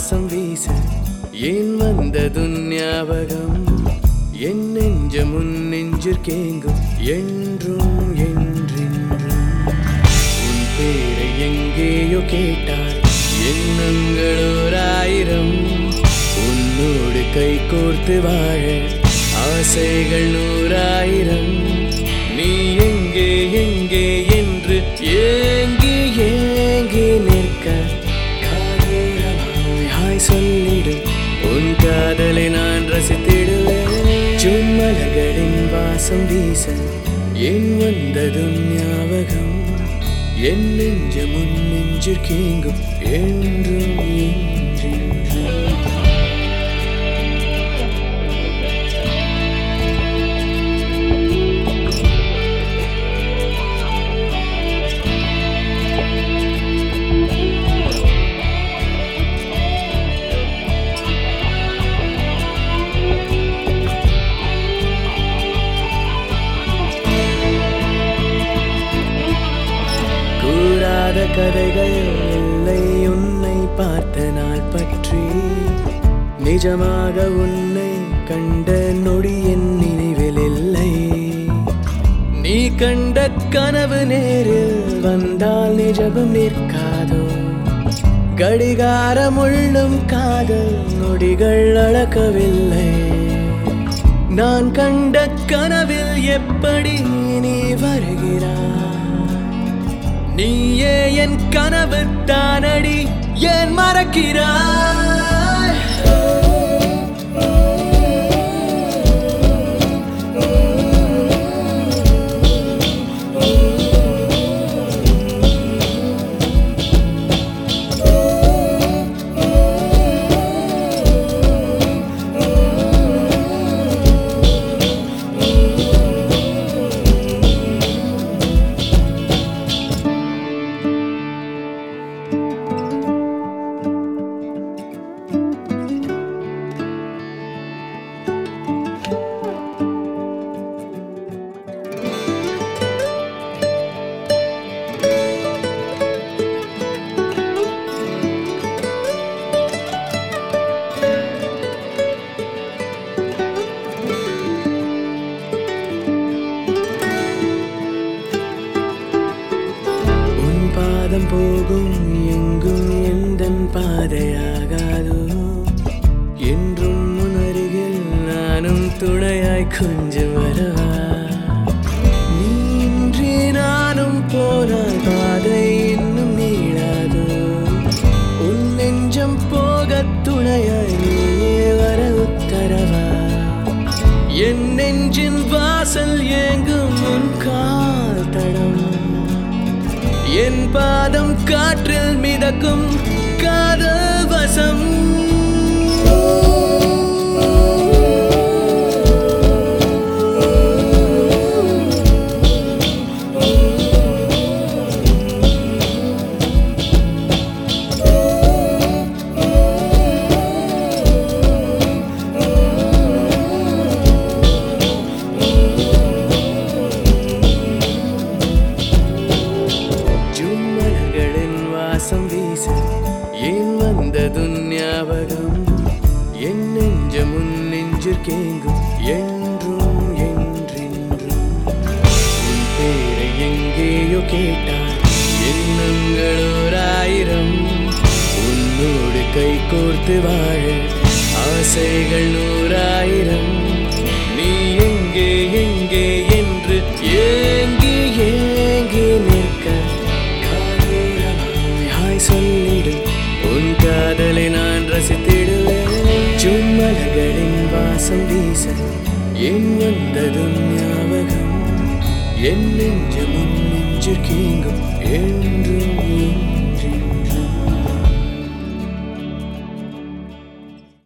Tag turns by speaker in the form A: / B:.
A: வாசம் வீச ஏன் வந்தது ஞாபகம் என் நெஞ்சம் உன் நெஞ்சிற்கேங்கும் என்றும் என்றென்றும் உன் பேரை எங்கேயோ கேட்டால் எண்ணங்கள் ஓராயிரம் உன்னோடு கை கோர்த்து வாழ ஆசைகள் நூறாயிரம் நீ எங்கே எங்கே என்று ஏங்கி ஏங்கி நிற்க காதலாய் சொல்லிடும் உன் காதலை நான் ரசித்திடுவேன் சும்மலர்களின் வாசம் வீச என் வந்ததும் ஞாபகம் என் நெஞ்சம் உன் நெஞ்சிற்கேங்கும் என்றும் என்றென்றும் கதைகள் இல்லை உன்னை பார்த்த நாள் பற்றி நிஜமாக உன்னை கண்ட நொடி என் நினைவில் இல்லை நீ கண்ட கனவு நேரில் வந்தால் நிஜமும் நிற்காதோ கடிகாரம் உள்ளும் காதல் நொடிகள் அளக்கவில்லை நான் கண்ட கனவில் எப்படி நீ வருகிறாய் நீயே என் கனவு தானடி ஏன் மறக்கிறாய் போகும் எங்கும் எந்தன் பாதையாகாதோ என்றும் முன்னருகில் நானும் துணையாய் கொஞ்சம் வரவா நீன்றி நானும் போனால் பாதை இன்னும் நீளாதோ உன் நெஞ்சம் போக துணையாய் நீயே வர உத்தரவா என் நெஞ்சின் வாசல் ஏங்கும் உன் கால் தடம் என் பாதம் காற்றில் மிதக்கும் காதல் வசம் வாசம் வீச ஏன் வந்தது ஞாபகம் என் நெஞ்சம் உன் நெஞ்சிற்கேங்கும் என்றும் என்றென்றும் உன் பேரை எங்கேயோ கேட்டால் எண்ணங்கள் ஓராயிரம் உன்னோடு கை கோர்த்து வாழ ஆசைகள் நூறாயிரம் நீ எங்கே எங்கே என்று ஏங்கி ஏங்கி நிற்க சொல்லிடும் உன் காதலை நான் ரசித்திடுவேன் சும்மலர்களின் வாசம் வீச என் வந்ததும் ஞாபகம் என் நெஞ்சம் உன் நெஞ்சிற்கேங்கும் என்றும்